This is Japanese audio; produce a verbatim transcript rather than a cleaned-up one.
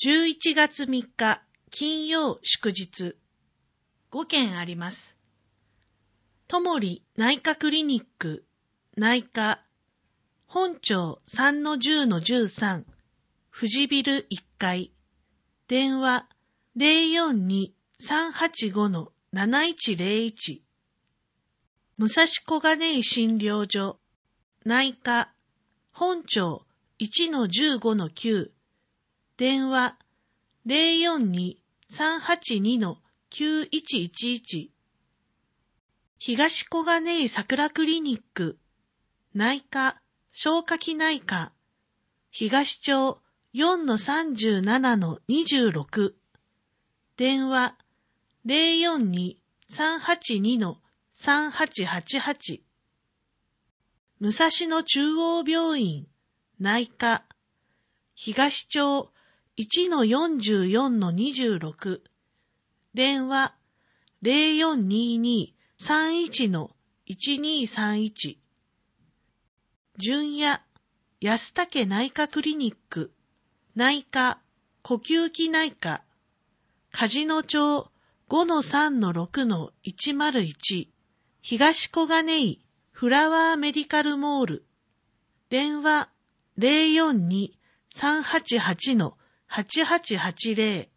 じゅういちがつみっか金曜祝日ごけんあります。ともり内科クリニック内科本町 さんのじゅうのじゅうさん 富士ビルいっかい電話 ゼロよんに さんはちご なないちゼロいち 武蔵小金井診療所内科本町 いちのじゅうごのきゅう電話 ゼロよんに さんはちに きゅういちいちいち 東小金井桜クリニック内科消化器内科東町 よんのさんじゅうななのにじゅうろく電話 ゼロよんに さんはちに さんはちはちはち 武蔵野中央病院内科東町 いちのよんじゅうよんのにじゅうろく電話 ゼロよんにに さんいちのいちにさんいち 純也安武内科クリニック内科呼吸器内科梶野町 ごのさんのろくのいちまるいち 東小金井フラワーメディカルモール電話 ゼロよんに さんはちはち はちはちはちゼロ